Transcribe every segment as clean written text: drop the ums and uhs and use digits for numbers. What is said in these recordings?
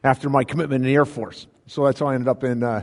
after my commitment in the Air Force. So that's how I ended up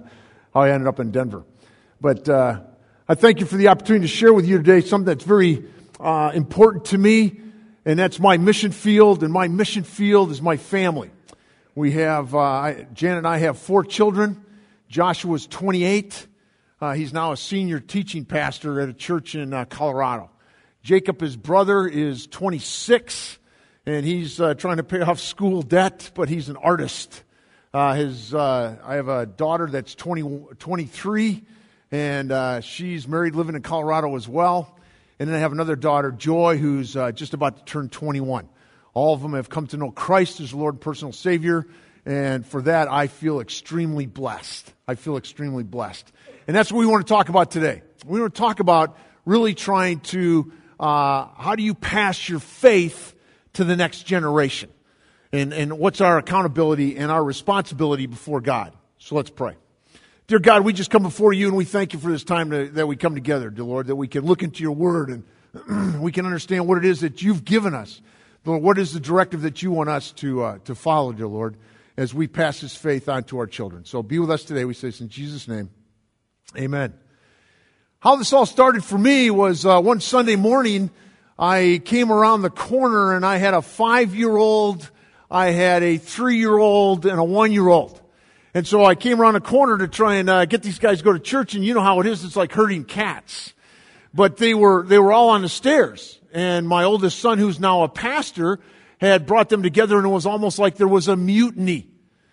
in Denver. But I thank you for the opportunity to share with you today something that's very important to me, and that's my mission field, and my mission field is my family. We have, Jan and I have 4 children. Joshua's 28. He's now a senior teaching pastor at a church in Colorado. Jacob, his brother, is 26, and he's trying to pay off school debt, but he's an artist. I have a daughter that's 23, and she's married, living in Colorado as well. And then I have another daughter, Joy, who's just about to turn 21. All of them have come to know Christ as Lord and personal Savior, and for that I feel extremely blessed. And that's what we want to talk about today. We want to talk about really trying to, how do you pass your faith to the next generation? And what's our accountability and our responsibility before God? So let's pray. Dear God, we just come before you and we thank you for this time that we come together, dear Lord, that we can look into your word and we can understand what it is that you've given us. Lord, what is the directive that you want us to follow, dear Lord, as we pass this faith on to our children. So be with us today, we say this in Jesus' name. Amen. How this all started for me was one Sunday morning, I came around the corner and I had a 5-year-old, I had a 3-year-old, and a 1-year-old. And so I came around the corner to try and get these guys to go to church, and you know how it is, it's like herding cats. But they were all on the stairs. And my oldest son, who's now a pastor, had brought them together, and it was almost like there was a mutiny.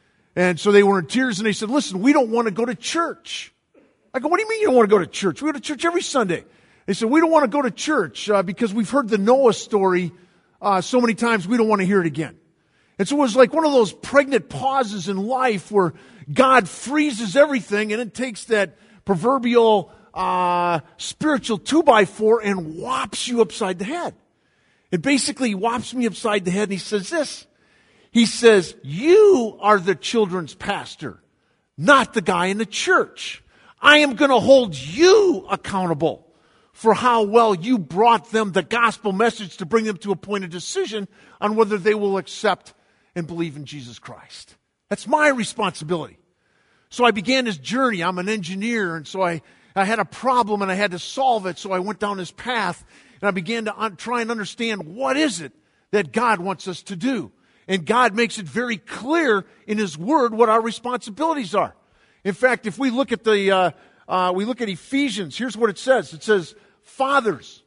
And so they were in tears, and they said, listen, we don't want to go to church. I go, what do you mean you don't want to go to church? We go to church every Sunday. They said, we don't want to go to church because we've heard the Noah story so many times, we don't want to hear it again. And so it was like one of those pregnant pauses in life where God freezes everything and it takes that proverbial spiritual 2x4 and whops you upside the head. It basically whops me upside the head and he says this. He says, you are the children's pastor, not the guy in the church. I am going to hold you accountable for how well you brought them the gospel message to bring them to a point of decision on whether they will accept and believe in Jesus Christ. That's my responsibility. So I began this journey. I'm an engineer, and so I had a problem and I had to solve it. So I went down this path and I began to try and understand what is it that God wants us to do. And God makes it very clear in His Word what our responsibilities are. In fact, if we look at we look at Ephesians, here's what it says. It says, fathers,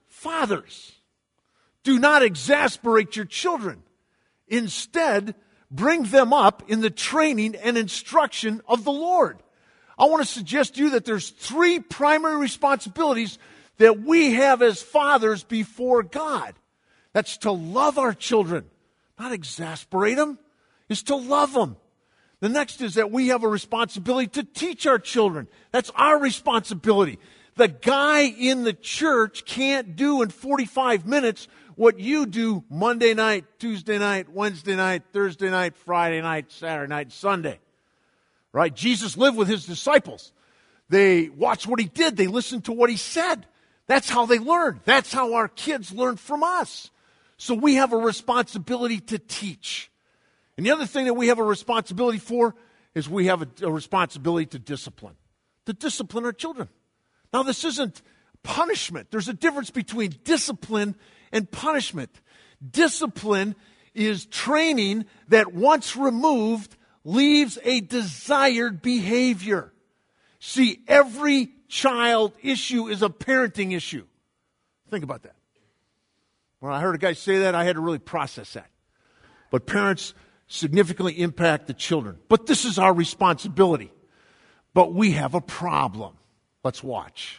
do not exasperate your children. Instead, bring them up in the training and instruction of the Lord. I want to suggest to you that there's 3 primary responsibilities that we have as fathers before God. That's to love our children, not exasperate them, is to love them. The next is that we have a responsibility to teach our children. That's our responsibility. The guy in the church can't do in 45 minutes what you do Monday night, Tuesday night, Wednesday night, Thursday night, Friday night, Saturday night, Sunday. Right? Jesus lived with His disciples. They watched what He did. They listened to what He said. That's how they learned. That's how our kids learn from us. So we have a responsibility to teach. And the other thing that we have a responsibility for is we have a responsibility to discipline our children. Now, this isn't punishment. There's a difference between discipline and punishment. Discipline is training that once removed leaves a desired behavior. See, every child issue is a parenting issue. Think about that. When I heard a guy say that, I had to really process that. But parents significantly impact the children. But this is our responsibility. But we have a problem. Let's watch.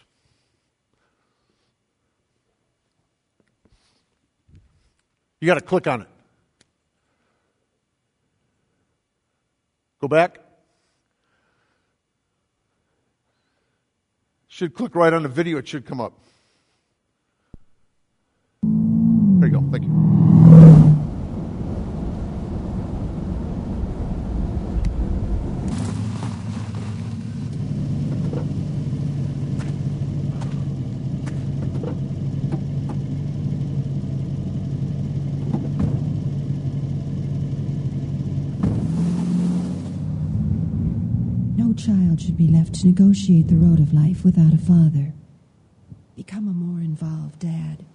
You got to click on it. Go back. Should click right on the video. It should come up. There you go. Thank you. No child should be left to negotiate the road of life without a father. Become a more involved dad.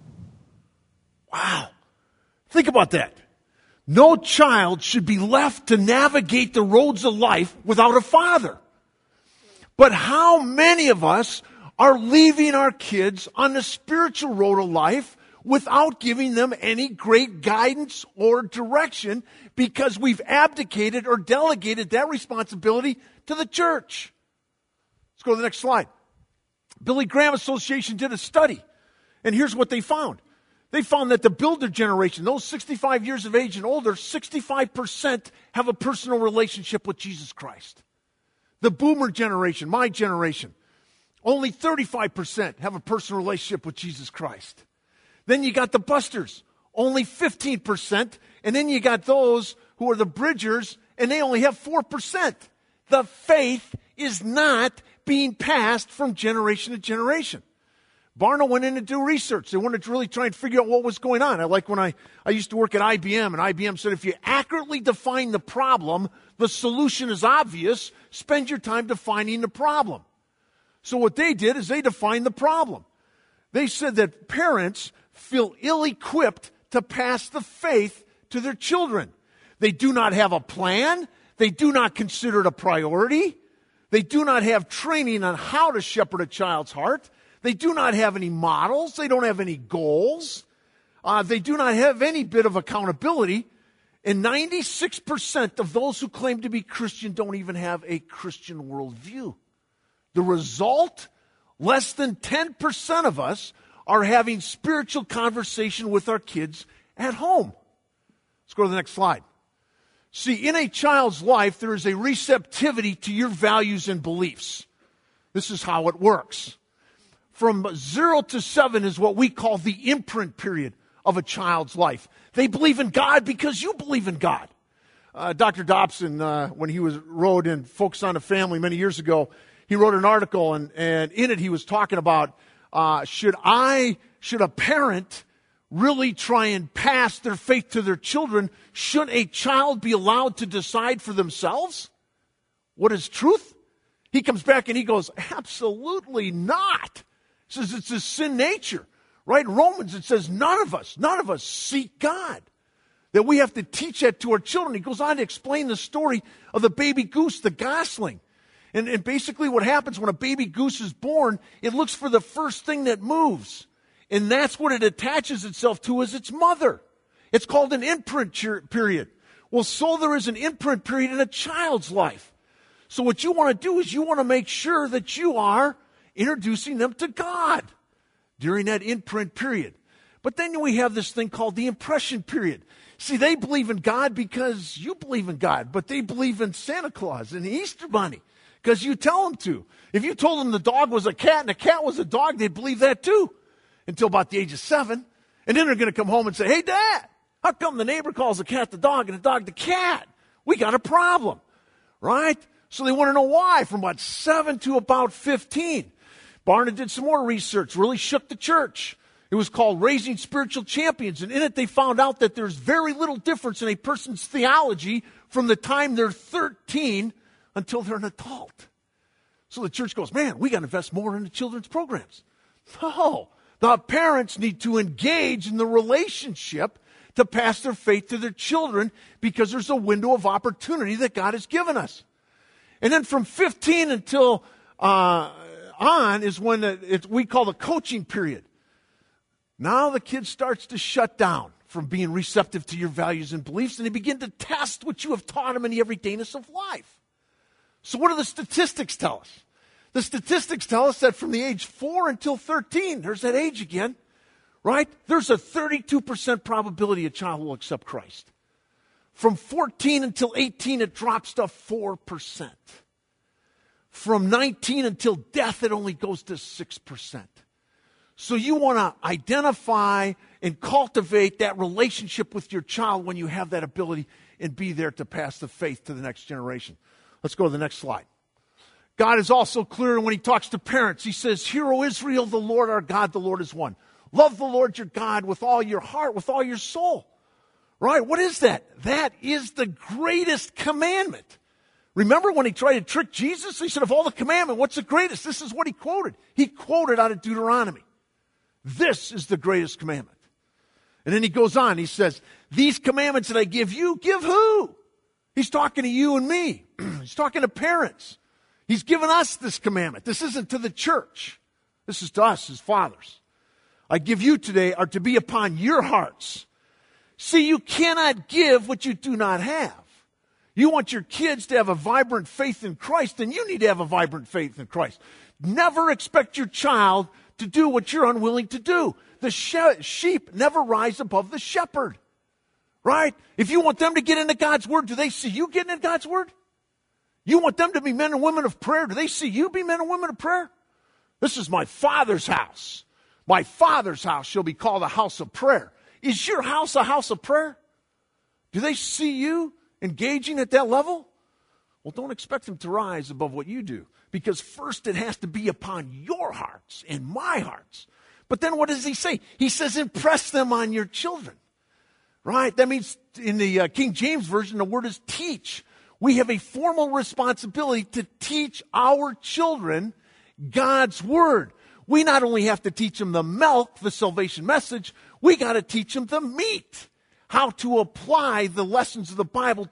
Wow. Think about that. No child should be left to navigate the roads of life without a father. But how many of us are leaving our kids on the spiritual road of life without giving them any great guidance or direction because we've abdicated or delegated that responsibility to the church? Let's go to the next slide. Billy Graham Association did a study, and here's what they found. They found that the builder generation, those 65 years of age and older, 65% have a personal relationship with Jesus Christ. The boomer generation, my generation, only 35% have a personal relationship with Jesus Christ. Then you got the busters, only 15%. And then you got those who are the bridgers, and they only have 4%. The faith is not being passed from generation to generation. Barna went in to do research. They wanted to really try and figure out what was going on. I like when I used to work at IBM, and IBM said if you accurately define the problem, the solution is obvious. Spend your time defining the problem. So what they did is they defined the problem. They said that parents feel ill-equipped to pass the faith to their children. They do not have a plan. They do not consider it a priority. They do not have training on how to shepherd a child's heart. They do not have any models. They don't have any goals. They do not have any bit of accountability. And 96% of those who claim to be Christian don't even have a Christian worldview. The result, less than 10% of us are having spiritual conversation with our kids at home. Let's go to the next slide. See, in a child's life, there is a receptivity to your values and beliefs. This is how it works. From 0 to 7 is what we call the imprint period of a child's life. They believe in God because you believe in God. Dr. Dobson, when he wrote in Focus on the Family many years ago, he wrote an article, and in it he was talking about should a parent really try and pass their faith to their children? Should a child be allowed to decide for themselves what is truth? He comes back and he goes, absolutely not. He says it's a sin nature, right? In Romans it says none of us seek God. That we have to teach that to our children. He goes on to explain the story of the baby goose, the gosling. And basically what happens when a baby goose is born, it looks for the first thing that moves. And that's what it attaches itself to as its mother. It's called an imprint period. Well, so there is an imprint period in a child's life. So what you want to do is you want to make sure that you are introducing them to God during that imprint period. But then we have this thing called the impression period. See, they believe in God because you believe in God, but they believe in Santa Claus and the Easter Bunny because you tell them to. If you told them the dog was a cat and the cat was a dog, they'd believe that too until about the age of 7. And then they're going to come home and say, hey, Dad, how come the neighbor calls the cat the dog and the dog the cat? We got a problem, right? So they want to know why from about 7 to about 15. Barna did some more research, really shook the church. It was called Raising Spiritual Champions, and in it they found out that there's very little difference in a person's theology from the time they're 13 until they're an adult. So the church goes, man, we got to invest more into children's programs. No, the parents need to engage in the relationship to pass their faith to their children because there's a window of opportunity that God has given us. And then from 15 until on is when we call the coaching period. Now the kid starts to shut down from being receptive to your values and beliefs, and they begin to test what you have taught them in the everydayness of life. So what do the statistics tell us? The statistics tell us that from the age 4 until 13, there's that age again, right? There's a 32% probability a child will accept Christ. From 14 until 18, it drops to 4%. From 19 until death, it only goes to 6%. So you want to identify and cultivate that relationship with your child when you have that ability and be there to pass the faith to the next generation. Let's go to the next slide. God is also clear when he talks to parents. He says, "Hear, O Israel, the Lord our God, the Lord is one. Love the Lord your God with all your heart, with all your soul." Right? What is that? That is the greatest commandment. Remember when he tried to trick Jesus? He said, of all the commandments, what's the greatest? This is what he quoted. He quoted out of Deuteronomy. This is the greatest commandment. And then he goes on, he says, these commandments that I give you, give who? He's talking to you and me. He's talking to parents. He's given us this commandment. This isn't to the church. This is to us as fathers. I give you today are to be upon your hearts. See, you cannot give what you do not have. You want your kids to have a vibrant faith in Christ, then you need to have a vibrant faith in Christ. Never expect your child to do what you're unwilling to do. The sheep never rise above the shepherd. Right? If you want them to get into God's Word, do they see you getting into God's Word? You want them to be men and women of prayer. Do they see you be men and women of prayer? This is my Father's house. My Father's house shall be called a house of prayer. Is your house a house of prayer? Do they see you engaging at that level? Well, don't expect them to rise above what you do. Because first it has to be upon your hearts and my hearts. But then what does he say? He says, impress them on your children. Right? That means in the King James Version, the word is teach. We have a formal responsibility to teach our children God's Word. We not only have to teach them the milk, the salvation message, we got to teach them the meat, how to apply the lessons of the Bible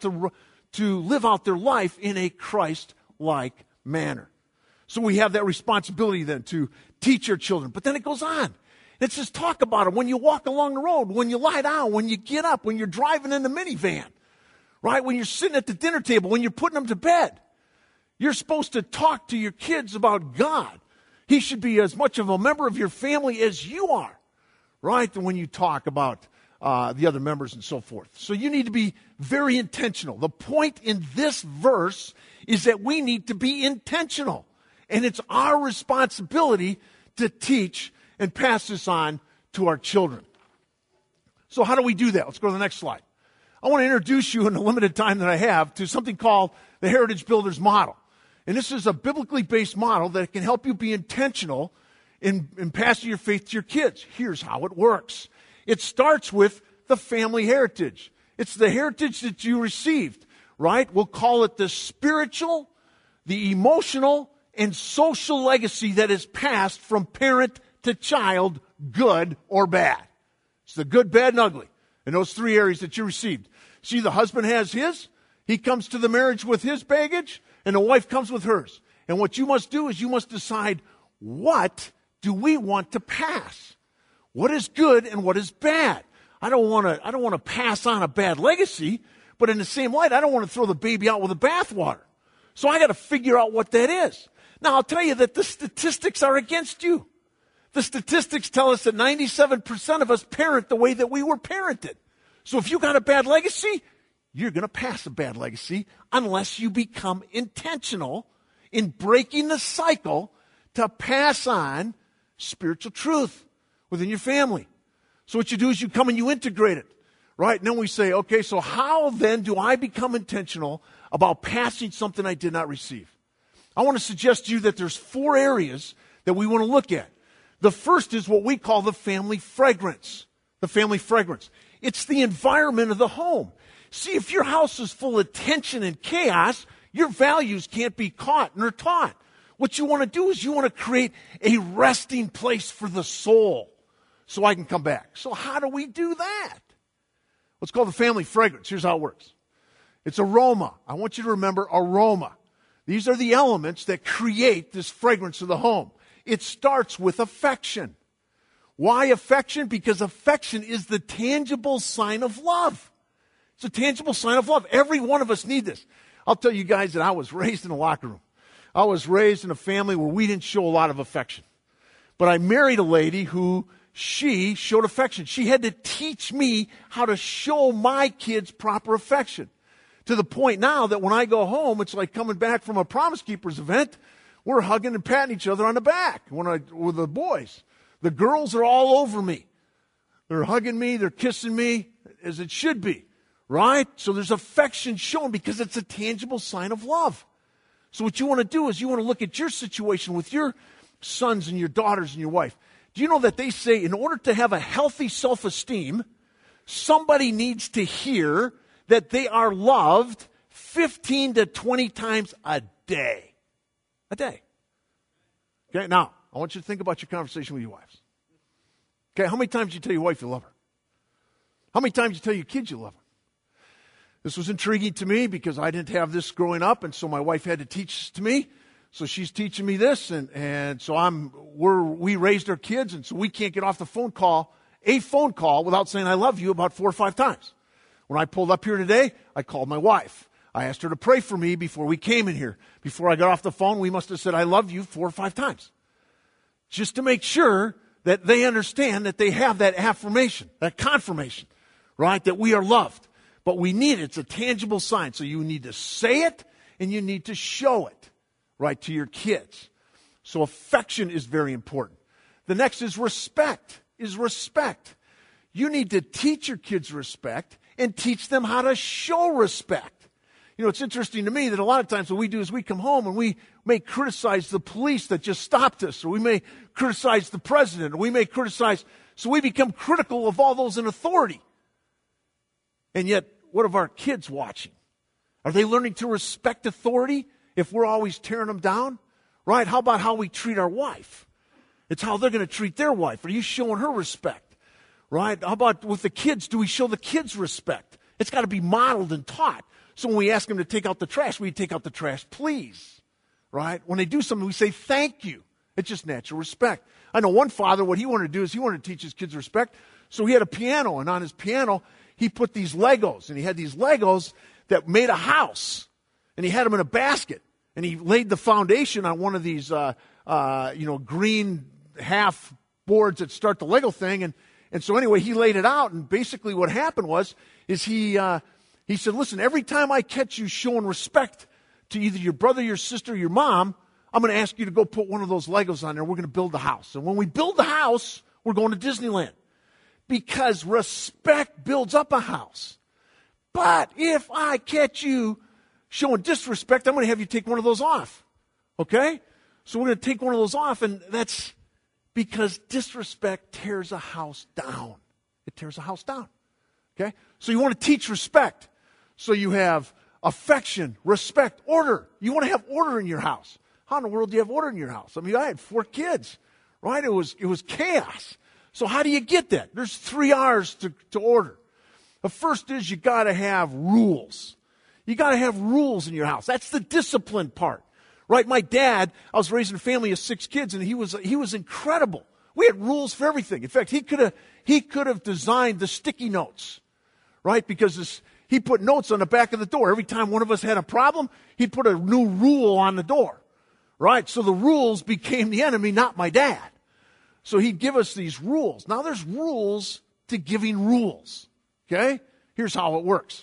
to live out their life in a Christ-like manner. So we have that responsibility then to teach our children. But then it goes on. It says talk about it when you walk along the road, when you lie down, when you get up, when you're driving in the minivan, right? When you're sitting at the dinner table, when you're putting them to bed. You're supposed to talk to your kids about God. He should be as much of a member of your family as you are, right? When you talk about the other members and so forth. So you need to be very intentional. The point in this verse is that we need to be intentional. And it's our responsibility to teach and pass this on to our children. So how do we do that? Let's go to the next slide. I want to introduce you in the limited time that I have to something called the Heritage Builders Model. And this is a biblically based model that can help you be intentional in passing your faith to your kids. Here's how it works. It starts with the family heritage. It's the heritage that you received, right? We'll call it the spiritual, the emotional, and social legacy that is passed from parent to child, good or bad. It's the good, bad, and ugly in those three areas that you received. See, the husband has his. He comes to the marriage with his baggage, and the wife comes with hers. And what you must do is you must decide, what do we want to pass? What is good and what is bad? I don't want to pass on a bad legacy, but in the same light, I don't want to throw the baby out with the bathwater. So I got to figure out what that is. Now, I'll tell you that the statistics are against you. The statistics tell us that 97% of us parent the way that we were parented. So if you got a bad legacy, you're going to pass a bad legacy unless you become intentional in breaking the cycle to pass on spiritual truth within your family. So what you do is you come and you integrate it, right? And then we say, okay, so how then do I become intentional about passing something I did not receive? I want to suggest to you that there's 4 areas that we want to look at. The first is what we call the family fragrance. The family fragrance. It's the environment of the home. See, if your house is full of tension and chaos, your values can't be caught nor taught. What you want to do is you want to create a resting place for the soul so I can come back. So how do we do that? What's called the family fragrance. Here's how it works. It's aroma. I want you to remember aroma. These are the elements that create this fragrance of the home. It starts with affection. Why affection? Because affection is the tangible sign of love. It's a tangible sign of love. Every one of us need this. I'll tell you guys that I was raised in a locker room. I was raised in a family where we didn't show a lot of affection. But I married a lady who she showed affection. She had to teach me how to show my kids proper affection. To the point now that when I go home, it's like coming back from a Promise Keepers event. We're hugging and patting each other on the back with the boys. The girls are all over me. They're hugging me. They're kissing me, as it should be, right? So there's affection shown because it's a tangible sign of love. So what you want to do is you want to look at your situation with your sons and your daughters and your wife. Do you know that they say in order to have a healthy self-esteem, somebody needs to hear that they are loved 15 to 20 times a day. A day. Okay, now, I want you to think about your conversation with your wives. Okay, how many times do you tell your wife you love her? How many times do you tell your kids you love them? This was intriguing to me because I didn't have this growing up, and so my wife had to teach this to me. So she's teaching me this, and so we raised our kids, and so we can't get off a phone call without saying I love you about 4 or 5 times. When I pulled up here today, I called my wife. I asked her to pray for me before we came in here. Before I got off the phone, we must have said I love you 4 or 5 times. Just to make sure that they understand that they have that affirmation, that confirmation, right, that we are loved. But we need it. It's a tangible sign. So you need to say it and you need to show it, right, to your kids. So affection is very important. The next is respect. You need to teach your kids respect and teach them how to show respect. You know, it's interesting to me that a lot of times what we do is we come home and we may criticize the police that just stopped us, or we may criticize the president, or we may criticize, so we become critical of all those in authority. And yet, what of our kids watching? Are they learning to respect authority if we're always tearing them down? Right? How about how we treat our wife? It's how they're going to treat their wife. Are you showing her respect? Right? How about with the kids? Do we show the kids respect? It's got to be modeled and taught. So when we ask them to take out the trash, we take out the trash, please. Right? When they do something, we say thank you. It's just natural respect. I know one father, what he wanted to do is he wanted to teach his kids respect. So he had a piano, and on his piano, he put these Legos, and he had these Legos that made a house, and he had them in a basket, and he laid the foundation on one of these, green half boards that start the Lego thing, and so anyway, he laid it out, and basically what happened is he said, listen, every time I catch you showing respect to either your brother, your sister, or your mom, I'm going to ask you to go put one of those Legos on there. We're going to build the house, and when we build the house, we're going to Disneyland. Because respect builds up a house. But if I catch you showing disrespect, I'm going to have you take one of those off. Okay? So we're going to take one of those off, and that's because disrespect tears a house down. It tears a house down. Okay? So you want to teach respect. So you have affection, respect, order. You want to have order in your house. How in the world do you have order in your house? I mean, I had 4 kids, right? It was chaos. So how do you get that? There's 3 R's to order. The first is you got to have rules. You got to have rules in your house. That's the discipline part, right? My dad, I was raising a family of 6 kids, and he was incredible. We had rules for everything. In fact, he could have designed the sticky notes, right? Because he put notes on the back of the door. Every time one of us had a problem, he'd put a new rule on the door, right? So the rules became the enemy, not my dad. So he'd give us these rules. Now there's rules to giving rules. Okay? Here's how it works.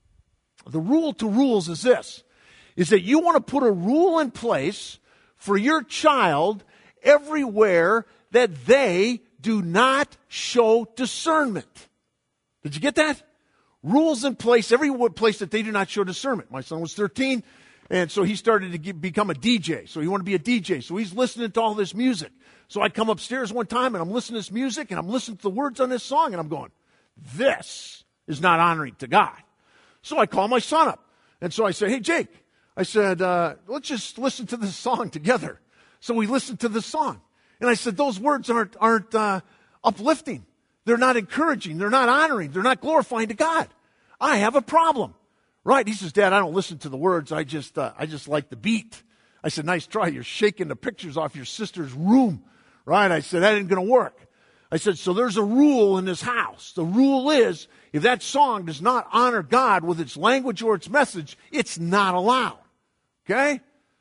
The rule to rules is this, is that you want to put a rule in place for your child everywhere that they do not show discernment. Did you get that? Rules in place, every place that they do not show discernment. My son was 13, and so he started to become a DJ. So he wanted to be a DJ. So he's listening to all this music. So I come upstairs one time, and I'm listening to this music, and I'm listening to the words on this song, and I'm going, this is not honoring to God. So I call my son up. And so I say, hey, Jake, I said, let's just listen to this song together. So we listened to this song. And I said, those words aren't uplifting. They're not encouraging. They're not honoring. They're not glorifying to God. I have a problem. Right? He says, Dad, I don't listen to the words. I just like the beat. I said, nice try. You're shaking the pictures off your sister's room. Right? I said, that ain't going to work. I said, so there's a rule in this house. The rule is, if that song does not honor God with its language or its message, it's not allowed. Okay?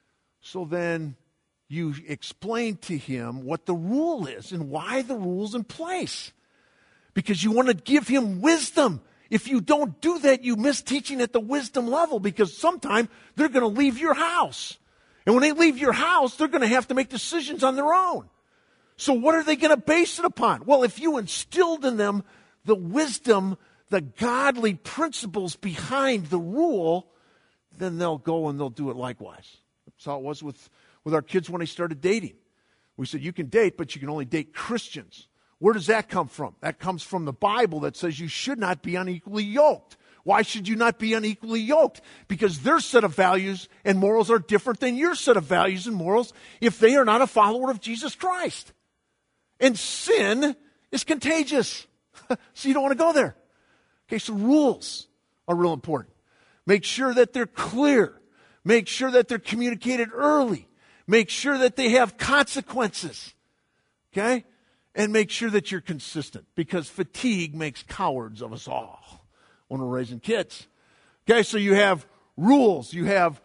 So then you explain to him what the rule is and why the rule's in place. Because you want to give him wisdom. If you don't do that, you miss teaching at the wisdom level, because sometime they're going to leave your house. And when they leave your house, they're going to have to make decisions on their own. So what are they going to base it upon? Well, if you instilled in them the wisdom, the godly principles behind the rule, then they'll go and they'll do it likewise. That's how it was with our kids when they started dating. We said, you can date, but you can only date Christians. Where does that come from? That comes from the Bible that says you should not be unequally yoked. Why should you not be unequally yoked? Because their set of values and morals are different than your set of values and morals if they are not a follower of Jesus Christ. And sin is contagious. So you don't want to go there. Okay, so rules are real important. Make sure that they're clear. Make sure that they're communicated early. Make sure that they have consequences. Okay? And make sure that you're consistent, because fatigue makes cowards of us all when we're raising kids. Okay, so you have rules. You have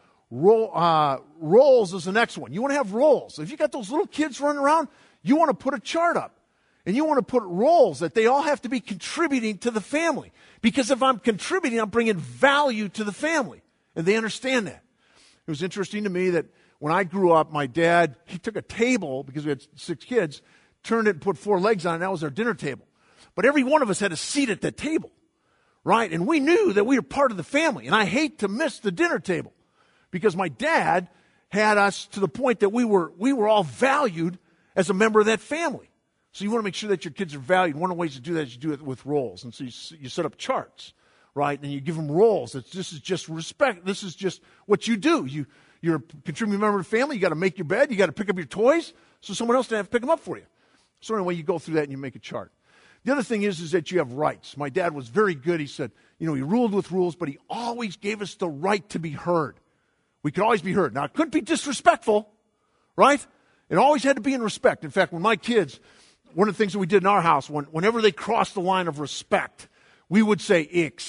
roles is the next one. You want to have roles. If you got those little kids running around, you want to put a chart up. And you want to put roles that they all have to be contributing to the family. Because if I'm contributing, I'm bringing value to the family. And they understand that. It was interesting to me that when I grew up, my dad, he took a table, because we had 6 kids, turned it and put 4 legs on it, and that was our dinner table. But every one of us had a seat at that table, right? And we knew that we were part of the family. And I hate to miss the dinner table, because my dad had us to the point that we were all valued as a member of that family. So you want to make sure that your kids are valued. One of the ways to do that is you do it with roles. And so you set up charts, right? And you give them roles. This is just respect. This is just what you do. You're a contributing member of the family. You got to make your bed. You got to pick up your toys so someone else doesn't have to pick them up for you. So anyway, you go through that and you make a chart. The other thing is that you have rights. My dad was very good. He said, he ruled with rules, but he always gave us the right to be heard. We could always be heard. Now, it couldn't be disrespectful, right? It always had to be in respect. In fact, when my kids, one of the things that we did in our house, whenever they crossed the line of respect, we would say,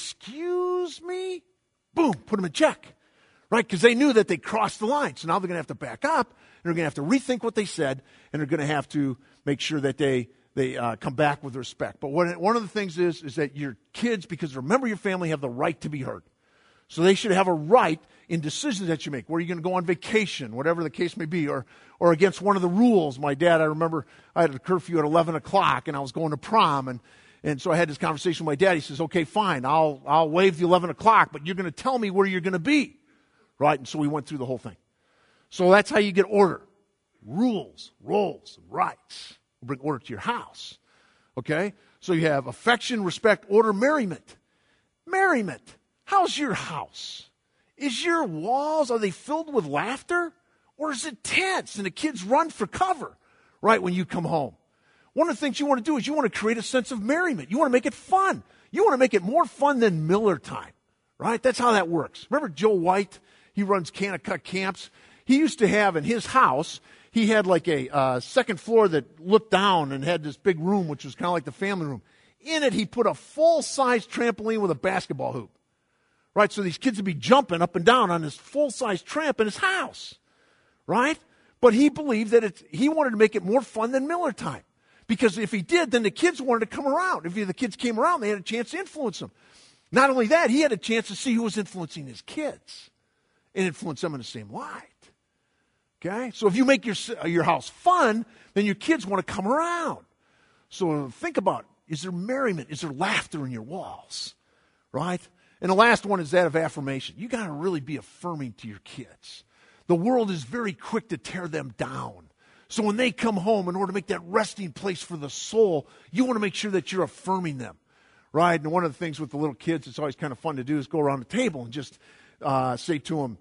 "Excuse me?" Boom, put them in check, right? Because they knew that they crossed the line. So now they're going to have to back up, and they're going to have to rethink what they said, and they're going to have to make sure that they come back with respect. But one of the things is that your kids, because remember your family, have the right to be heard. So they should have a right in decisions that you make. Where are you going to go on vacation, whatever the case may be, or against one of the rules. My dad, I remember I had a curfew at 11 o'clock, and I was going to prom, and so I had this conversation with my dad. He says, "Okay, fine, I'll waive the 11 o'clock, but you're going to tell me where you're going to be," right? And so we went through the whole thing. So that's how you get order. Rules, roles, and rights will bring order to your house. Okay? So you have affection, respect, order, merriment. Merriment. How's your house? Is your walls, are they filled with laughter? Or is it tense and the kids run for cover right when you come home? One of the things you want to do is you want to create a sense of merriment. You want to make it fun. You want to make it more fun than Miller time, right? That's how that works. Remember Joe White? He runs Kanakuk Camps. He used to have in his house, he had like a second floor that looked down and had this big room, which was kind of like the family room. In it, he put a full-size trampoline with a basketball hoop. Right, so these kids would be jumping up and down on this full-size tramp in his house, right? But he believed that he wanted to make it more fun than Miller time. Because if he did, then the kids wanted to come around. If the kids came around, they had a chance to influence them. Not only that, he had a chance to see who was influencing his kids and influence them in the same light. Okay? So if you make your house fun, then your kids want to come around. So think about, is there merriment? Is there laughter in your walls? Right? And the last one is that of affirmation. You got to really be affirming to your kids. The world is very quick to tear them down. So when they come home, in order to make that resting place for the soul, you want to make sure that you're affirming them, right? And one of the things with the little kids, it's always kind of fun to do, is go around the table and just say to them,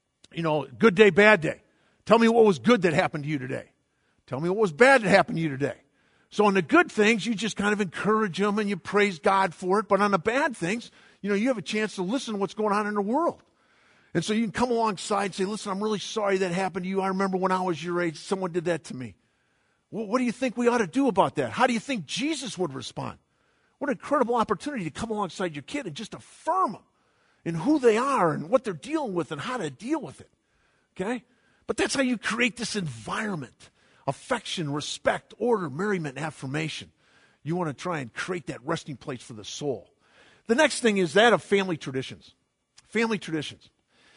good day, bad day. Tell me what was good that happened to you today. Tell me what was bad that happened to you today. So on the good things, you just kind of encourage them and you praise God for it. But on the bad things, you have a chance to listen to what's going on in the world. And so you can come alongside and say, "Listen, I'm really sorry that happened to you. I remember when I was your age, someone did that to me. What do you think we ought to do about that? How do you think Jesus would respond?" What an incredible opportunity to come alongside your kid and just affirm them in who they are and what they're dealing with and how to deal with it. Okay? But that's how you create this environment. Affection, respect, order, merriment, and affirmation. You want to try and create that resting place for the soul. The next thing is that of family traditions. Family traditions.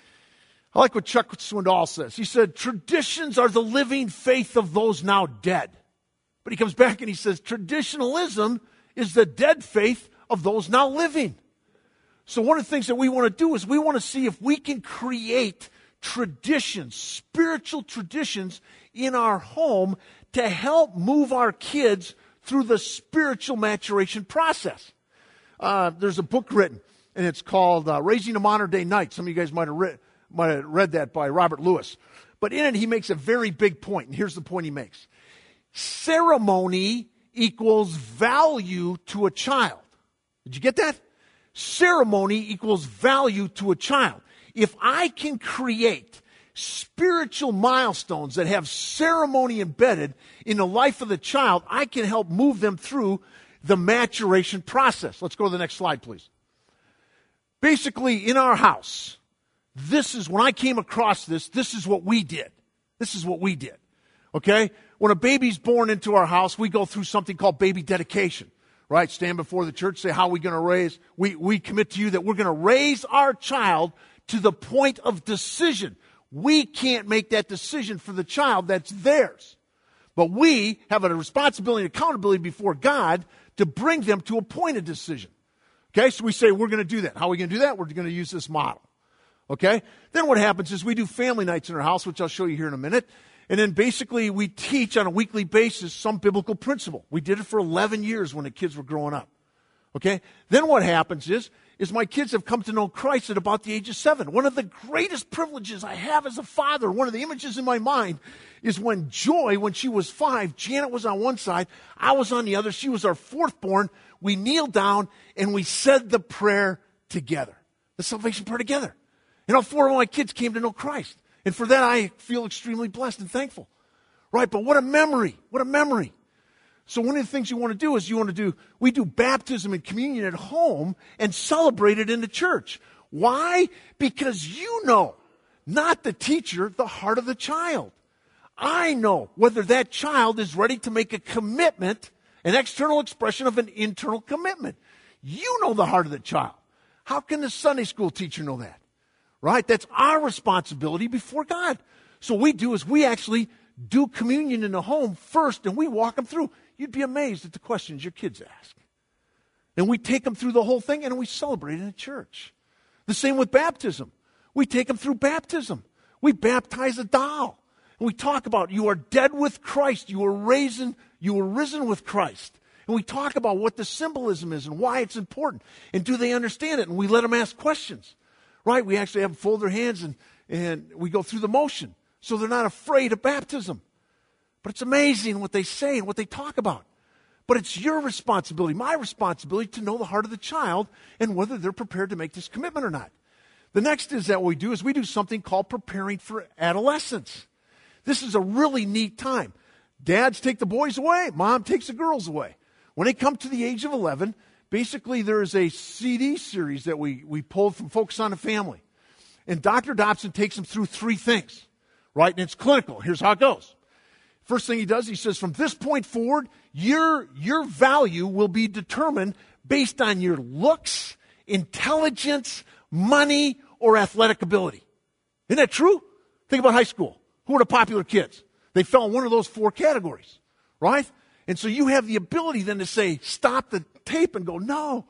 I like what Chuck Swindoll says. He said, "Traditions are the living faith of those now dead." But he comes back and he says, "Traditionalism is the dead faith of those now living." So one of the things that we want to do is we want to see if we can create traditions, spiritual traditions in our home to help move our kids through the spiritual maturation process. There's a book written and it's called Raising a Modern Day Knight. Some of you guys might have read that by Robert Lewis. But in it, he makes a very big point, and here's the point he makes. Ceremony equals value to a child. Did you get that? Ceremony equals value to a child. If I can create spiritual milestones that have ceremony embedded in the life of the child, I can help move them through the maturation process. Let's go to the next slide, please. Basically, in our house, this is, when I came across this is what we did. This is what we did. Okay? When a baby's born into our house, we go through something called baby dedication. Right? Stand before the church, say, how are we going to raise? We commit to you that we're going to raise our child to the point of decision. We can't make that decision for the child. That's theirs. But we have a responsibility and accountability before God to bring them to a point of decision. Okay? So we say, we're going to do that. How are we going to do that? We're going to use this model. Okay? Then what happens is we do family nights in our house, which I'll show you here in a minute. And then basically we teach on a weekly basis some biblical principle. We did it for 11 years when the kids were growing up. Okay? Then what happens is my kids have come to know Christ at about the age of 7. One of the greatest privileges I have as a father, one of the images in my mind, is when Joy, when she was 5, Janet was on one side, I was on the other. She was our fourth born. We kneeled down and we said the prayer together. The salvation prayer together. And all 4 of my kids came to know Christ. And for that, I feel extremely blessed and thankful. Right? But what a memory. What a memory. So one of the things you want to do is we do baptism and communion at home and celebrate it in the church. Why? Because you know, not the teacher, the heart of the child. I know whether that child is ready to make a commitment, an external expression of an internal commitment. You know the heart of the child. How can the Sunday school teacher know that? Right? That's our responsibility before God. So what we do is we actually do communion in the home first, and we walk them through. You'd be amazed at the questions your kids ask. And we take them through the whole thing, and we celebrate in a church. The same with baptism. We take them through baptism. We baptize a doll. And we talk about you are dead with Christ. You were risen with Christ. And we talk about what the symbolism is and why it's important. And do they understand it? And we let them ask questions. Right? We actually have them fold their hands and we go through the motion. So they're not afraid of baptism. But it's amazing what they say and what they talk about. But it's your responsibility, my responsibility, to know the heart of the child and whether they're prepared to make this commitment or not. The next is that what we do is we do something called preparing for adolescence. This is a really neat time. Dads take the boys away. Mom takes the girls away. When they come to the age of 11, basically there is a CD series that we pulled from Focus on the Family. And Dr. Dobson takes them through 3 things, right? And it's clinical. Here's how it goes. First thing he does, he says, from this point forward, your value will be determined based on your looks, intelligence, money, or athletic ability. Isn't that true? Think about high school. Who are the popular kids? They fell in one of those 4 categories, right? And so you have the ability then to say, stop the tape and go, no.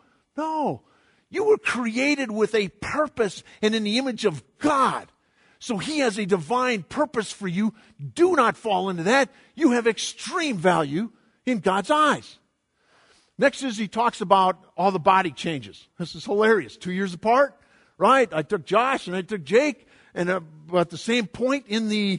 You were created with a purpose and in the image of God. So he has a divine purpose for you. Do not fall into that. You have extreme value in God's eyes. Next is he talks about all the body changes. This is hilarious. 2 years apart, right? I took Josh and I took Jake, and at the same point in the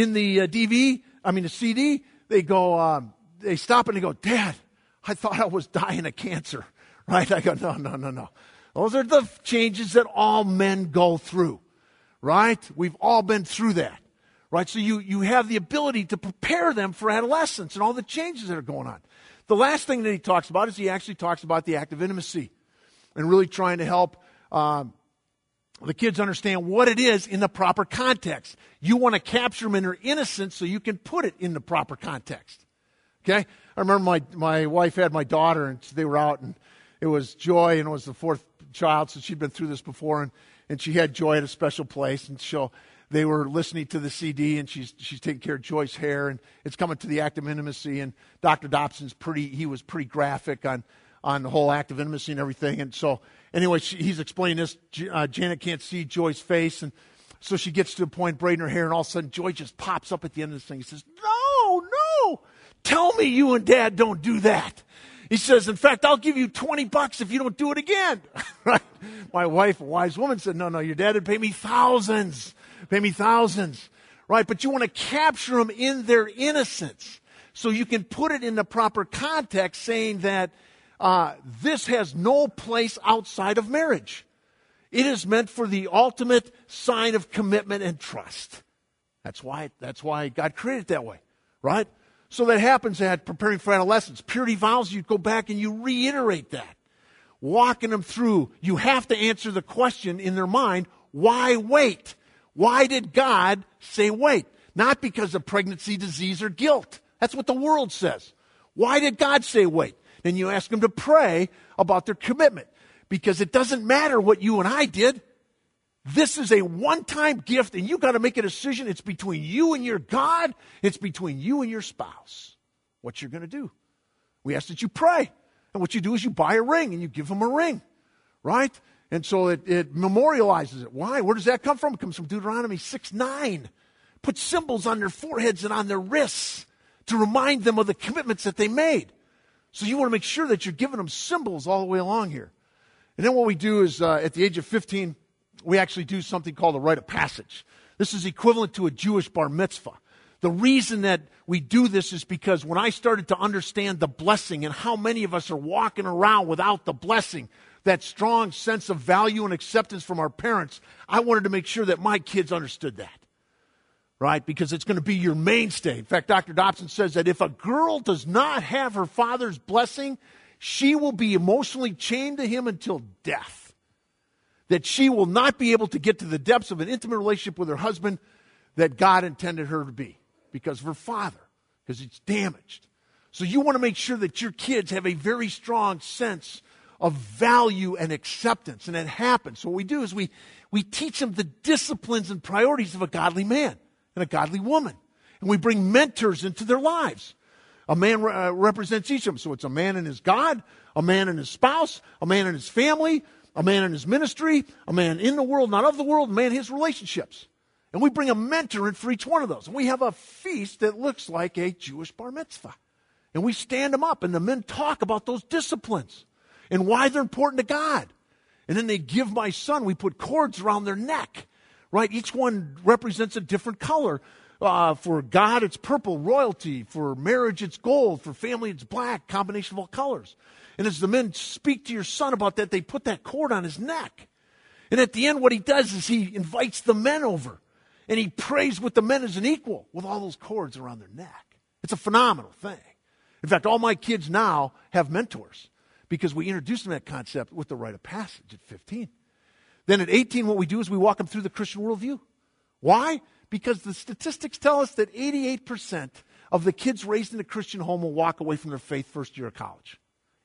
CD, they go, they stop and they go, Dad, I thought I was dying of cancer, right? I go, no. Those are the changes that all men go through, right? We've all been through that, right? So you have the ability to prepare them for adolescence and all the changes that are going on. The last thing that he talks about is he actually talks about the act of intimacy and really trying to help the kids understand what it is in the proper context. You want to capture them in their innocence so you can put it in the proper context. Okay? I remember my wife had my daughter, and they were out, and it was Joy, and it was the 4th child, so she'd been through this before, and she had Joy at a special place, and so they were listening to the CD, and she's taking care of Joy's hair, and it's coming to the act of intimacy, and Dr. Dobson's he was pretty graphic on the whole act of intimacy and everything, and so anyway, he's explaining this. Janet can't see Joy's face, and so she gets to the point braiding her hair, and all of a sudden Joy just pops up at the end of this thing. He says, no, tell me you and Dad don't do that. He says, in fact, I'll give you $20 if you don't do it again. Right? My wife, a wise woman, said, no, your dad would pay me thousands. Pay me thousands. Right? But you want to capture them in their innocence. So you can put it in the proper context, saying that this has no place outside of marriage. It is meant for the ultimate sign of commitment and trust. That's why God created it that way, right? So that happens at preparing for adolescence. Purity vows, you go back and you reiterate that. Walking them through, you have to answer the question in their mind, why wait? Why did God say wait? Not because of pregnancy, disease, or guilt. That's what the world says. Why did God say wait? Then you ask them to pray about their commitment. Because it doesn't matter what you and I did. This is a one-time gift, and you've got to make a decision. It's between you and your God. It's between you and your spouse. What you're going to do. We ask that you pray. And what you do is you buy a ring, and you give them a ring. Right? And so it memorializes it. Why? Where does that come from? It comes from Deuteronomy 6:9. Put symbols on their foreheads and on their wrists to remind them of the commitments that they made. So you want to make sure that you're giving them symbols all the way along here. And then what we do is at the age of 15, we actually do something called a rite of passage. This is equivalent to a Jewish bar mitzvah. The reason that we do this is because when I started to understand the blessing and how many of us are walking around without the blessing, that strong sense of value and acceptance from our parents, I wanted to make sure that my kids understood that. Right? Because it's going to be your mainstay. In fact, Dr. Dobson says that if a girl does not have her father's blessing, she will be emotionally chained to him until death. That she will not be able to get to the depths of an intimate relationship with her husband that God intended her to be because of her father, because it's damaged. So you want to make sure that your kids have a very strong sense of value and acceptance, and it happens. So what we do is we teach them the disciplines and priorities of a godly man and a godly woman, and we bring mentors into their lives. A man represents each of them. So it's a man and his God, a man and his spouse, a man and his family, a man in his ministry, a man in the world, not of the world, a man in his relationships. And we bring a mentor in for each one of those. And we have a feast that looks like a Jewish bar mitzvah. And we stand them up, and the men talk about those disciplines and why they're important to God. And then they give my son, we put cords around their neck, right? Each one represents a different color. For God, it's purple, royalty. For marriage, it's gold. For family, it's black, combination of all colors. And as the men speak to your son about that, they put that cord on his neck. And at the end, what he does is he invites the men over. And he prays with the men as an equal with all those cords around their neck. It's a phenomenal thing. In fact, all my kids now have mentors because we introduced them to that concept with the rite of passage at 15. Then at 18, what we do is we walk them through the Christian worldview. Why? Because the statistics tell us that 88% of the kids raised in a Christian home will walk away from their faith first year of college.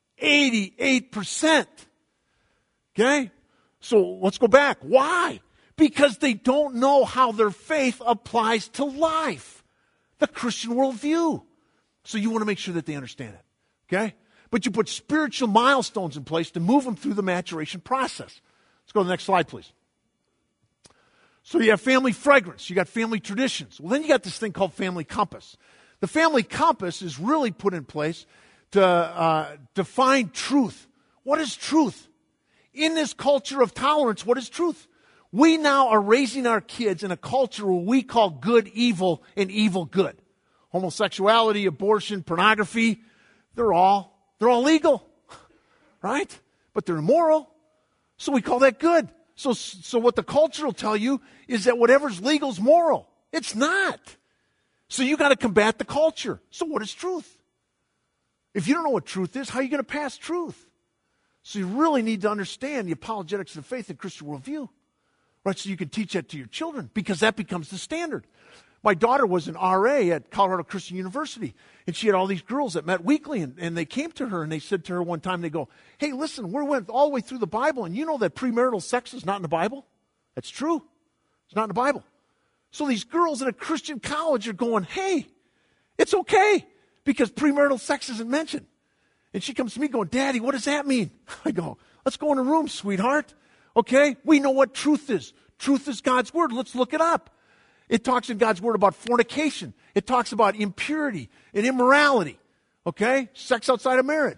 88%. Okay? So let's go back. Why? Because they don't know how their faith applies to life. The Christian worldview. So you want to make sure that they understand it. Okay? But you put spiritual milestones in place to move them through the maturation process. Let's go to the next slide, please. So you have family fragrance. You got family traditions. Well, then you got this thing called family compass. The family compass is really put in place to define truth. What is truth? In this culture of tolerance, what is truth? We now are raising our kids in a culture where we call good evil and evil good. Homosexuality, abortion, pornography, they're all legal, right? But they're immoral. So we call that good. So what the culture will tell you is that whatever's legal is moral. It's not. So you got to combat the culture. So what is truth? If you don't know what truth is, how are you going to pass truth? So you really need to understand the apologetics of the faith and Christian worldview, right? So you can teach that to your children because that becomes the standard. My daughter was an RA at Colorado Christian University, and she had all these girls that met weekly, and they came to her, and they said to her one time, they go, hey, listen, we went all the way through the Bible, and you know that premarital sex is not in the Bible? That's true. It's not in the Bible. So these girls at a Christian college are going, hey, it's okay, because premarital sex isn't mentioned. And she comes to me going, Daddy, what does that mean? I go, let's go in a room, sweetheart. Okay, we know what truth is. Truth is God's word. Let's look it up. It talks in God's word about fornication. It talks about impurity and immorality. Okay? Sex outside of marriage.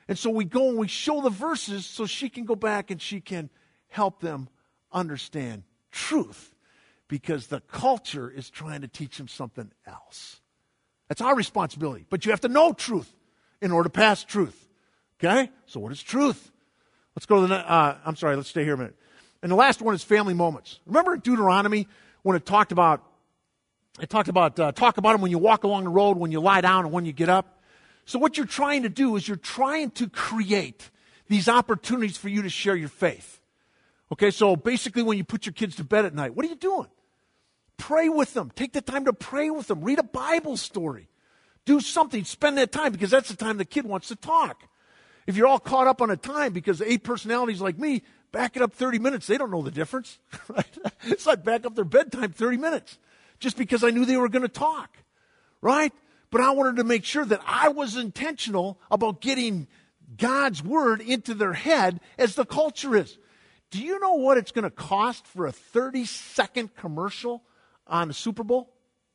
And so we go and we show the verses so she can go back and she can help them understand truth, because the culture is trying to teach them something else. That's our responsibility. But you have to know truth in order to pass truth. Okay? So what is truth? Let's go to the let's stay here a minute. And the last one is family moments. Remember in Deuteronomy when it talked about talk about them when you walk along the road, when you lie down, and when you get up. So what you're trying to do is you're trying to create these opportunities for you to share your faith. Okay, so basically when you put your kids to bed at night, what are you doing? Pray with them. Take the time to pray with them. Read a Bible story. Do something. Spend that time, because that's the time the kid wants to talk. If you're all caught up on a time, because 8 personalities like me, back it up 30 minutes. They don't know the difference. Right? It's like back up their bedtime 30 minutes just because I knew they were going to talk. Right? But I wanted to make sure that I was intentional about getting God's word into their head as the culture is. Do you know what it's going to cost for a 30-second commercial on the Super Bowl?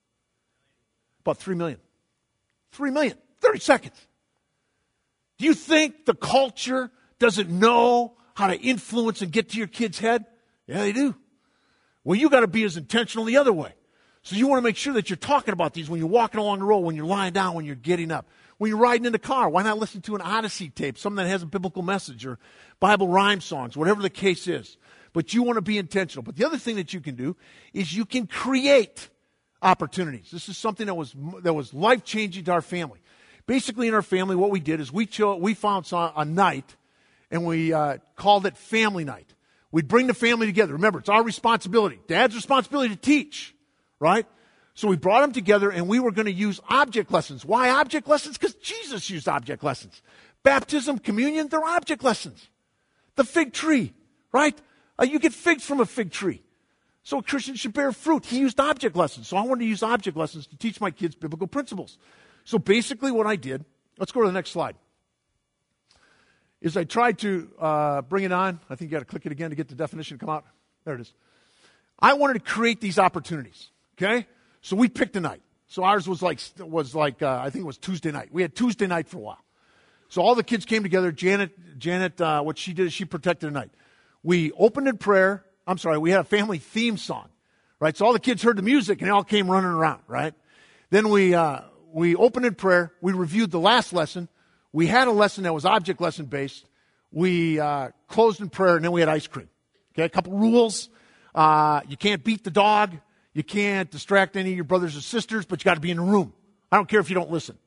About $3 million. $3 million. 30 seconds. Do you think the culture doesn't know how to influence and get to your kid's head? Yeah, they do. Well, you got to be as intentional the other way. So you want to make sure that you're talking about these when you're walking along the road, when you're lying down, when you're getting up. When you're riding in the car, why not listen to an Odyssey tape, something that has a biblical message, or Bible rhyme songs, whatever the case is. But you want to be intentional. But the other thing that you can do is you can create opportunities. This is something that was life-changing to our family. Basically, in our family, what we did is we found a night, and we called it family night. We'd bring the family together. Remember, it's our responsibility. Dad's responsibility to teach, right? So we brought them together, and we were going to use object lessons. Why object lessons? Because Jesus used object lessons. Baptism, communion, they're object lessons. The fig tree, right? You get figs from a fig tree. So a Christian should bear fruit. He used object lessons. So I wanted to use object lessons to teach my kids biblical principles. So basically what I did, let's go to the next slide, is I tried to bring it on. I think you got to click it again to get the definition to come out. There it is. I wanted to create these opportunities, okay? So we picked a night. So ours was like I think it was Tuesday night. We had Tuesday night for a while. So all the kids came together. Janet, what she did is she protected the night. We opened in prayer. We had a family theme song, right? So all the kids heard the music and they all came running around, right? Then we opened in prayer. We reviewed the last lesson. We had a lesson that was object lesson based. We closed in prayer, and then we had ice cream. Okay, a couple rules. You can't beat the dog. You can't distract any of your brothers or sisters, but you got to be in the room. I don't care if you don't listen.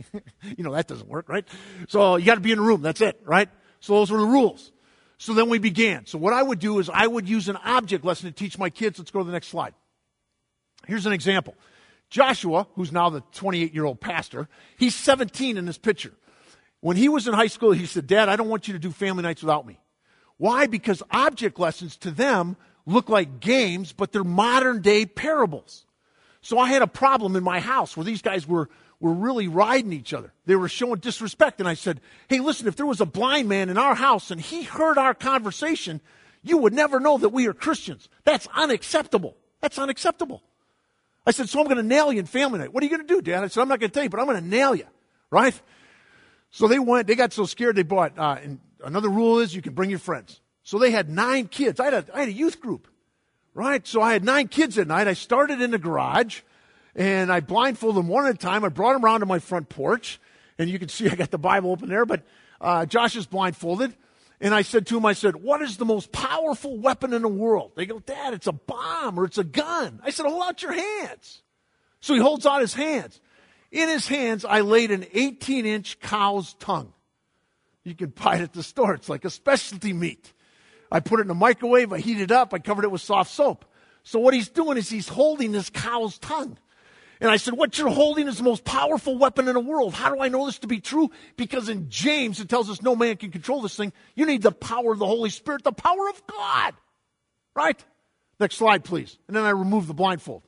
That doesn't work, right? So you got to be in the room. That's it, right? So those were the rules. So then we began. So what I would do is I would use an object lesson to teach my kids. Let's go to the next slide. Here's an example. Joshua, who's now the 28-year-old pastor, he's 17 in this picture. When he was in high school, he said, "Dad, I don't want you to do family nights without me." Why? Because object lessons to them look like games, but they're modern-day parables. So I had a problem in my house where these guys were really riding each other. They were showing disrespect, and I said, "Hey, listen, if there was a blind man in our house and he heard our conversation, you would never know that we are Christians. That's unacceptable. That's unacceptable." I said, "So I'm going to nail you in family night." "What are you going to do, Dad?" I said, "I'm not going to tell you, but I'm going to nail you," right? So they got so scared they bought, and another rule is you can bring your friends. So they had 9 kids. I had a youth group, right? So I had 9 kids that night. I started in the garage, and I blindfolded them one at a time. I brought them around to my front porch, and you can see I got the Bible open there, but Josh is blindfolded. And I said to him, "What is the most powerful weapon in the world?" They go, "Dad, it's a bomb or it's a gun." I said, "Hold out your hands." So he holds out his hands. In his hands, I laid an 18-inch cow's tongue. You can buy it at the store. It's like a specialty meat. I put it in the microwave. I heated it up. I covered it with soft soap. So what he's doing is he's holding this cow's tongue. And I said, "What you're holding is the most powerful weapon in the world. How do I know this to be true? Because in James, it tells us no man can control this thing. You need the power of the Holy Spirit, the power of God." Right? Next slide, please. And then I removed the blindfold.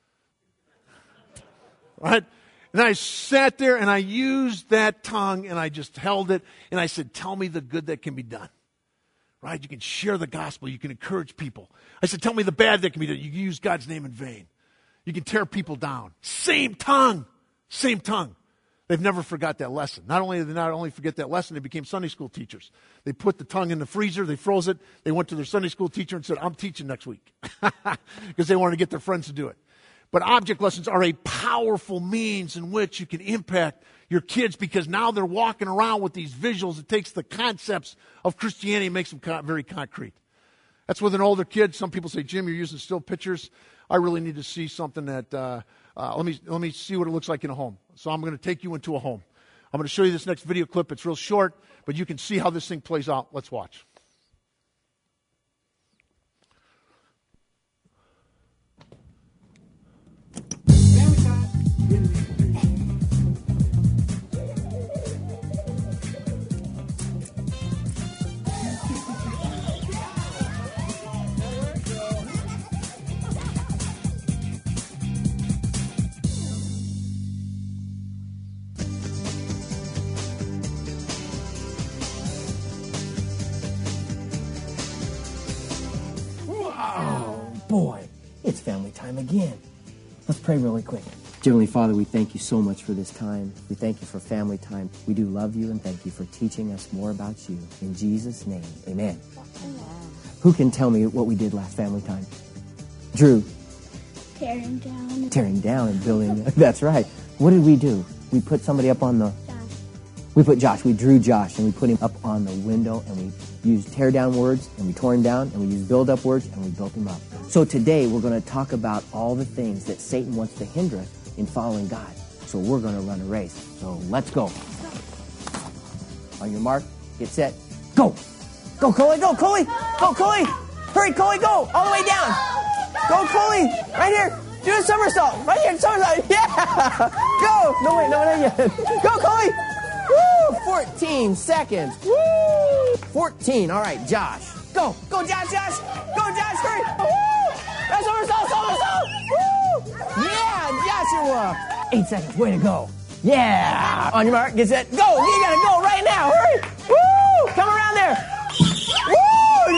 Right? And I sat there and I used that tongue and I just held it. And I said, "Tell me the good that can be done." Right? You can share the gospel. You can encourage people. I said, "Tell me the bad that can be done." You can use God's name in vain. You can tear people down. Same tongue. Same tongue. They've never forgot that lesson. Not only did they not only forget that lesson, they became Sunday school teachers. They put the tongue in the freezer, they froze it, they went to their Sunday school teacher and said, I'm teaching next week. Because they wanted to get their friends to do it. But object lessons are a powerful means in which you can impact your kids, because now they're walking around with these visuals. It takes the concepts of Christianity and makes them very concrete. That's with an older kid. Some people say, Jim, you're using still pictures. I really need to see something that, let me see what it looks like in a home. So I'm going to take you into a home. I'm going to show you this next video clip. It's real short, but you can see how this thing plays out. Let's watch. Boy, it's family time again. Let's pray really quick. Dear Heavenly Father, we thank you so much for this time. We thank you for family time. We do love you and thank you for teaching us more about you. In Jesus' name, amen. Who can tell me what we did last family time? Drew. Tearing down. Tearing down and building. That's right. What did we do? We put somebody up on the... Josh. We drew Josh and we put him up on the window, and we used tear down words and we tore him down, and we used build up words and we built him up. So today we're going to talk about all the things that Satan wants to hinder us in following God. So we're going to run a race. So let's go. On your mark, get set, go. Go, Coley, go, Coley. Go, Coley. Hurry, Coley, go. All the way down. Go, Coley. Right here. Do a somersault. Right here, somersault. Yeah. Go. No, wait, no, not yet. Go, Coley. Woo! 14 seconds. Woo! 14. All right, Josh. Go. Go, Josh, Josh. Go, Josh, hurry. Woo! That's somersault. Woo! Yeah, Joshua. 8 seconds. Way to go. Yeah. On your mark, get set, go. You got to go right now. Hurry. Woo! Come around there. Woo!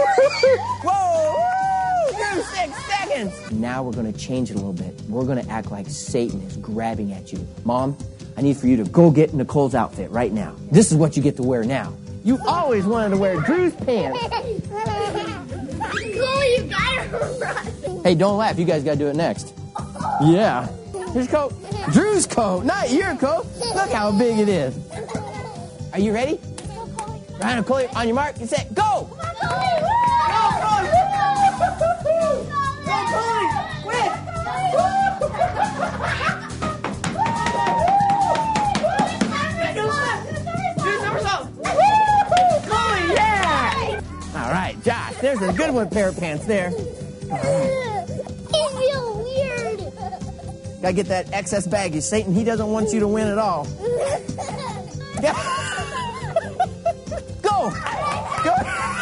Whoa! Woo! 6 seconds. Now we're going to change it a little bit. We're going to act like Satan is grabbing at you. Mom, I need for you to go get Nicole's outfit right now. This is what you get to wear now. You always wanted to wear Drew's pants. Cool, you gotta run. Hey, don't laugh. You guys got to do it next. Yeah. Here's coat. Drew's coat, not your coat. Look how big it is. Are you ready? Right, Nicole, on your mark, get set, go! All right, Josh, there's a good one pair of pants there. I feel weird. Gotta get that excess baggage. Satan, he doesn't want you to win at all. Go! Go!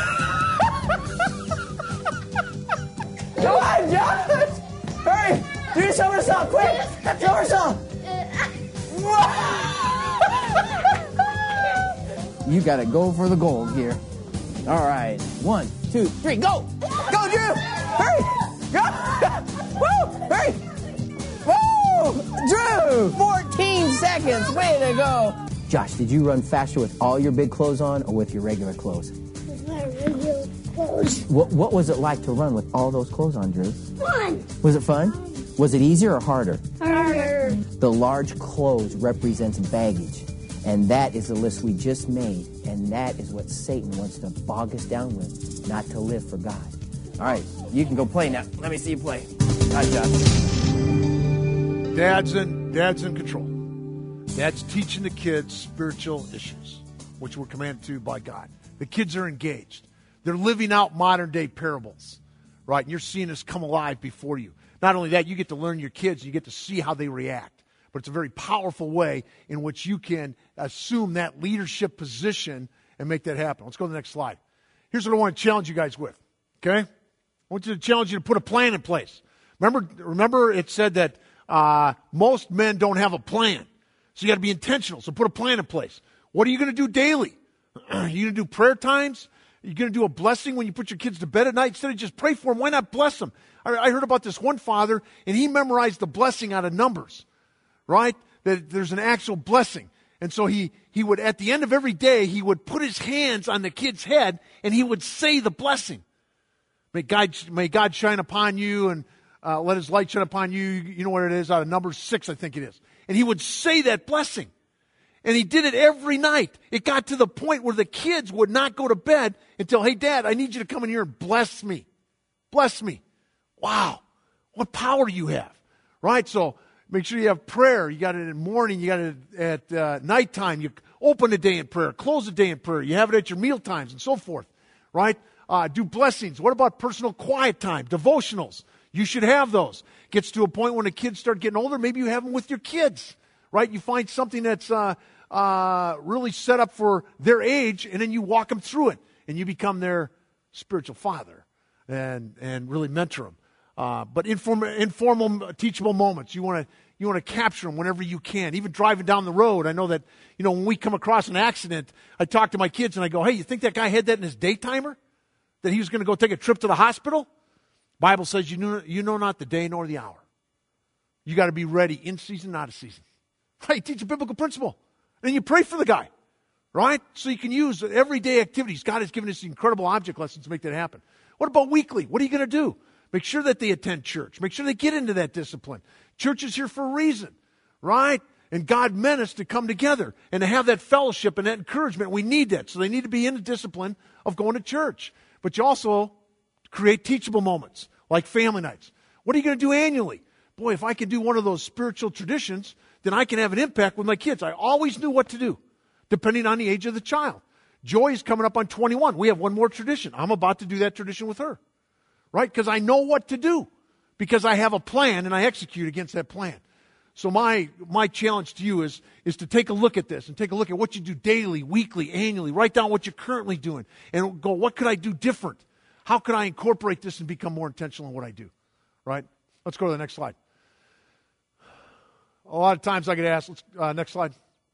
Come on, Josh! Hurry! Do your somersault, quick! Somersault! You gotta go for the gold here. All right. 1, 2, 3, go! Go, Drew! Hurry! Go! Woo! Hurry! Woo! Drew! 14 seconds. Way to go. Josh, did you run faster with all your big clothes on or with your regular clothes? With my regular clothes. What was it like to run with all those clothes on, Drew? Fun. Was it fun? Was it easier or harder? Harder. The large clothes represents baggage. And that is the list we just made. And that is what Satan wants to bog us down with, not to live for God. All right, you can go play now. Let me see you play. All right, Josh. Dad's in control. Dad's teaching the kids spiritual issues, which we're commanded to by God. The kids are engaged. They're living out modern day parables, right? And you're seeing this come alive before you. Not only that, you get to learn your kids. You get to see how they react. But it's a very powerful way in which you can assume that leadership position and make that happen. Let's go to the next slide. Here's what I want to challenge you guys with, okay? I want you to challenge you to put a plan in place. Remember it said that most men don't have a plan. So you got to be intentional. So put a plan in place. What are you going to do daily? Are you going to do prayer times? Are you going to do a blessing when you put your kids to bed at night? Instead of just pray for them, why not bless them? I heard about this one father, and he memorized the blessing out of Numbers. Right? that there's an actual blessing. And so he would, at the end of every day, he would put his hands on the kid's head and he would say the blessing. May God shine upon you and let his light shine upon you. You know what it is, out of Numbers 6, I think it is. And he would say that blessing. And he did it every night. It got to the point where the kids would not go to bed until, hey, Dad, I need you to come in here and bless me. Bless me. Wow. What power you have. Right? So make sure you have prayer. You got it in the morning. You got it at nighttime. You open the day in prayer. Close the day in prayer. You have it at your meal times and so forth. Right? Do blessings. What about personal quiet time? Devotionals. You should have those. Gets to a point when the kids start getting older, maybe you have them with your kids. Right? You find something that's really set up for their age, and then you walk them through it, and you become their spiritual father and really mentor them. But informal teachable moments, you want to capture them whenever you can. Even driving down the road, I know that, when we come across an accident, I talk to my kids and I go, hey, you think that guy had that in his day timer? That he was going to go take a trip to the hospital? Bible says you know not the day nor the hour. You got to be ready in season, not a season. Right? Teach a biblical principle. And you pray for the guy. Right? So you can use everyday activities. God has given us incredible object lessons to make that happen. What about weekly? What are you going to do? Make sure that they attend church. Make sure they get into that discipline. Church is here for a reason. Right? And God meant us to come together and to have that fellowship and that encouragement. We need that. So they need to be in the discipline of going to church. But you also create teachable moments like family nights. What are you going to do annually? Boy, if I can do one of those spiritual traditions, then I can have an impact with my kids. I always knew what to do, depending on the age of the child. Joy is coming up on 21. We have one more tradition. I'm about to do that tradition with her, right? Because I know what to do, because I have a plan and I execute against that plan. So my challenge to you is to take a look at this and take a look at what you do daily, weekly, annually. Write down what you're currently doing and go, what could I do different? How could I incorporate this and become more intentional in what I do? Right? Let's go to the next slide. A lot of times I get asked, next slide.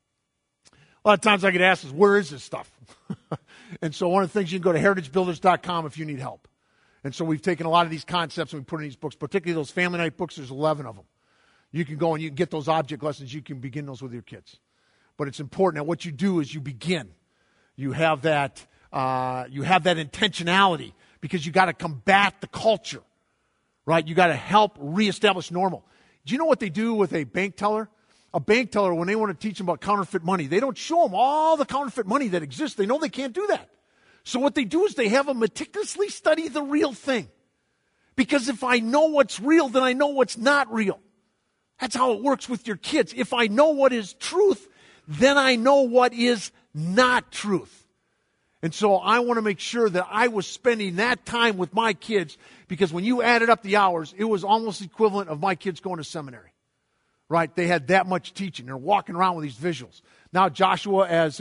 A lot of times I get asked is, where is this stuff? And so one of the things, you can go to heritagebuilders.com if you need help. And so we've taken a lot of these concepts and we put in these books, particularly those family night books. There's 11 of them. You can go and you can get those object lessons. You can begin those with your kids. But it's important that what you do is you begin. You have that intentionality, because you got to combat the culture, right? You got to help reestablish normal. Do you know what they do with a bank teller? A bank teller, when they want to teach them about counterfeit money, they don't show them all the counterfeit money that exists. They know they can't do that. So what they do is they have them meticulously study the real thing. Because if I know what's real, then I know what's not real. That's how it works with your kids. If I know what is truth, then I know what is not truth. And so I want to make sure that I was spending that time with my kids, because when you added up the hours, it was almost equivalent of my kids going to seminary. Right? They had that much teaching. They're walking around with these visuals. Now Joshua, he's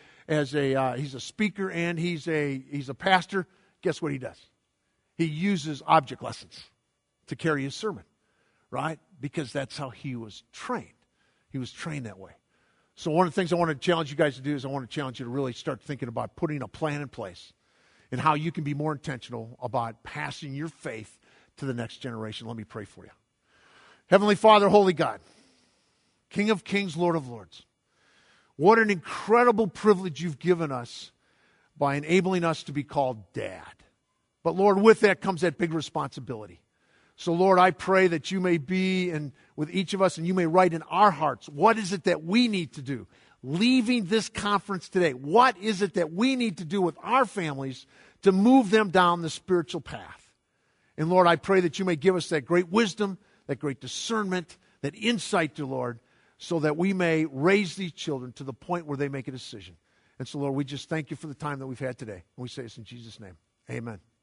a speaker and he's a pastor. Guess what he does? He uses object lessons to carry his sermon. Right? Because that's how he was trained. He was trained that way. So one of the things I want to challenge you guys to do is I want to challenge you to really start thinking about putting a plan in place and how you can be more intentional about passing your faith to the next generation. Let me pray for you. Heavenly Father, Holy God, King of Kings, Lord of Lords, what an incredible privilege you've given us by enabling us to be called Dad. But Lord, with that comes that big responsibility. So Lord, I pray that you may be with each of us, and you may write in our hearts, what is it that we need to do? Leaving this conference today, what is it that we need to do with our families to move them down the spiritual path? And Lord, I pray that you may give us that great wisdom, that great discernment, that insight, dear Lord, so that we may raise these children to the point where they make a decision. And so, Lord, we just thank you for the time that we've had today. And we say this in Jesus' name. Amen.